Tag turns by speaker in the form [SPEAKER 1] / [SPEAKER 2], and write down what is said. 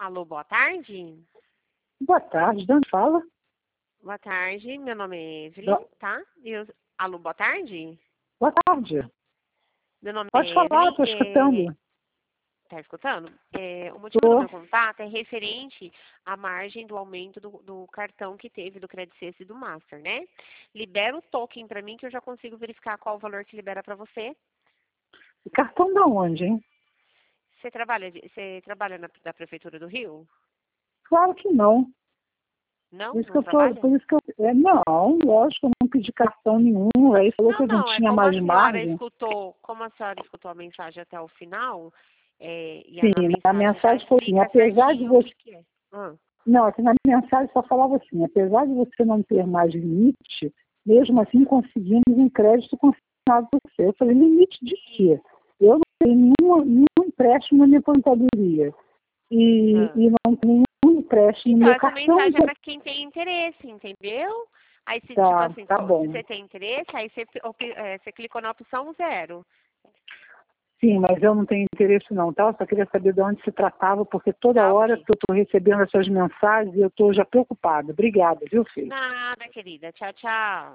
[SPEAKER 1] Alô, boa tarde?
[SPEAKER 2] Boa tarde, de onde fala?
[SPEAKER 1] Boa tarde, meu nome é Evelyn, tá? Alô, boa tarde?
[SPEAKER 2] Boa tarde.
[SPEAKER 1] Meu nome
[SPEAKER 2] Pode
[SPEAKER 1] é
[SPEAKER 2] falar,
[SPEAKER 1] Evelyn,
[SPEAKER 2] estou escutando.
[SPEAKER 1] tá escutando? O motivo do
[SPEAKER 2] Tô.
[SPEAKER 1] meu contato é referente à margem do aumento do cartão que teve do Credit Suisse e do Master, né? Libera o token para mim que eu já consigo verificar qual o valor que libera para você.
[SPEAKER 2] E cartão da onde, hein?
[SPEAKER 1] Você trabalha da Prefeitura do Rio?
[SPEAKER 2] Claro que não.
[SPEAKER 1] Não?
[SPEAKER 2] Por isso que
[SPEAKER 1] Não
[SPEAKER 2] eu tô,
[SPEAKER 1] trabalha?
[SPEAKER 2] por isso que eu, não, lógico, eu não pedi cartão nenhum. Aí falou que eu não
[SPEAKER 1] Não, é
[SPEAKER 2] tinha mais margem.
[SPEAKER 1] como a senhora escutou a mensagem até o final, e na
[SPEAKER 2] Sim, na
[SPEAKER 1] mensagem já
[SPEAKER 2] mensagem foi assim,
[SPEAKER 1] explica
[SPEAKER 2] apesar de
[SPEAKER 1] certinho o
[SPEAKER 2] você.
[SPEAKER 1] que é. Ah,
[SPEAKER 2] Não, aqui na mensagem só falava assim, apesar de você não ter mais limite, mesmo assim conseguimos um crédito consignado por você. Eu falei, limite de quê? Eu não tenho nenhum empréstimo na minha aposentadoria.
[SPEAKER 1] ah.
[SPEAKER 2] E não tenho nenhum empréstimo no
[SPEAKER 1] Então,
[SPEAKER 2] meu
[SPEAKER 1] essa
[SPEAKER 2] cartão.
[SPEAKER 1] mensagem é para quem tem interesse, entendeu? Aí, se, tipo
[SPEAKER 2] Tá,
[SPEAKER 1] assim,
[SPEAKER 2] tá
[SPEAKER 1] se
[SPEAKER 2] bom.
[SPEAKER 1] você tem interesse, aí você clicou na opção 0.
[SPEAKER 2] Sim, mas eu não tenho interesse não, tá? Eu só queria saber de onde se tratava, porque toda
[SPEAKER 1] Tá,
[SPEAKER 2] hora
[SPEAKER 1] ok.
[SPEAKER 2] que eu estou recebendo essas mensagens, eu estou já preocupada. Obrigada, viu, filho?
[SPEAKER 1] Nada, querida. Tchau, tchau.